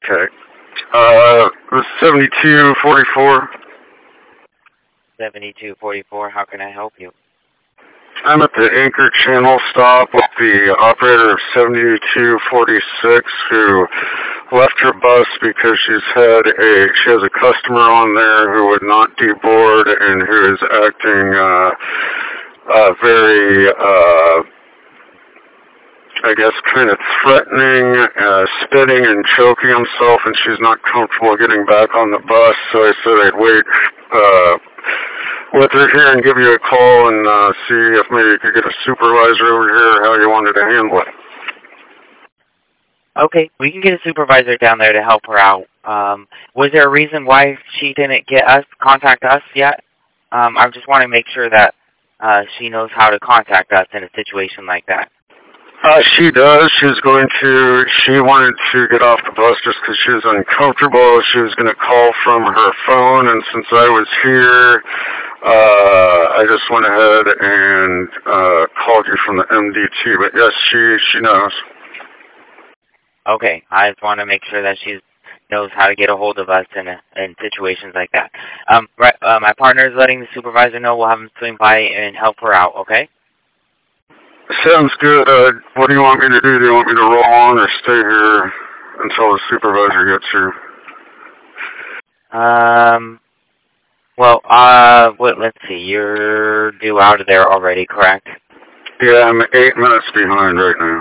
Okay. 7244. 7244, how can I help you? I'm at the Anchor Channel stop with the operator of 7246 who left her bus because she has a customer on there who would not deboard and who is acting very I guess kind of threatening, spitting and choking himself, and she's not comfortable getting back on the bus, so I said I'd wait with her here and give you a call and see if maybe you could get a supervisor over here, how you wanted to handle it. Okay, we can get a supervisor down there to help her out. Was there a reason why she didn't contact us yet? I just want to make sure that she knows how to contact us in a situation like that. She does. She wanted to get off the bus just because she was uncomfortable. She was going to call from her phone, and since I was here, I just went ahead and called you from the MDT. But yes, she knows. Okay, I just want to make sure that she knows how to get a hold of us in situations like that. My partner is letting the supervisor know. We'll have him swing by and help her out, okay? Sounds good. What do you want me to do? Do you want me to roll on or stay here until the supervisor gets here? Let's see. You're due out of there already, correct? Yeah, I'm 8 minutes behind right now.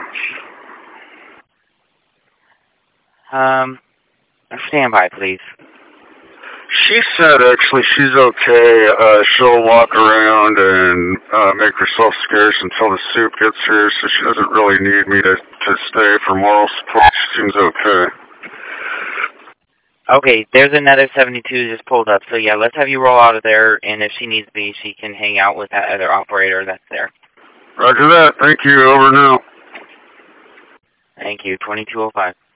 Stand by, please. She said actually she's okay. She'll walk around and make herself scarce until the soup gets here, so she doesn't really need me to stay for moral support. She seems okay. Okay, there's another 72 just pulled up, so yeah, let's have you roll out of there, and if she needs be, she can hang out with that other operator that's there. Roger that. Thank you. Over now. Thank you. 2205.